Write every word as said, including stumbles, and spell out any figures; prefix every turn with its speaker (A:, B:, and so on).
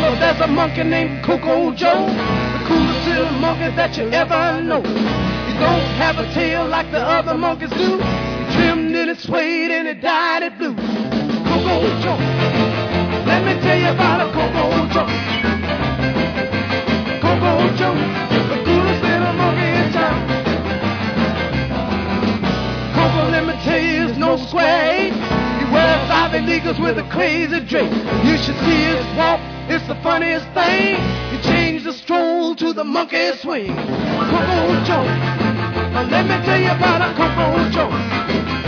A: Well, there's a monkey named Coco Joe, the coolest little monkey that you ever know. He don't have a tail like the other monkeys do. He trimmed and it swayed and it dyed it blue. Coco Joe, let me tell you about a Coco Joe. Coco Joe, the coolest little monkey in town. Coco, let me tell you, is no square eight. He wears ivy leaguers with a crazy drape. You should see his walk, it's the funniest thing. He changed the stroll to the monkey swing. Coco Joe, now let me tell you about a Coco Joe.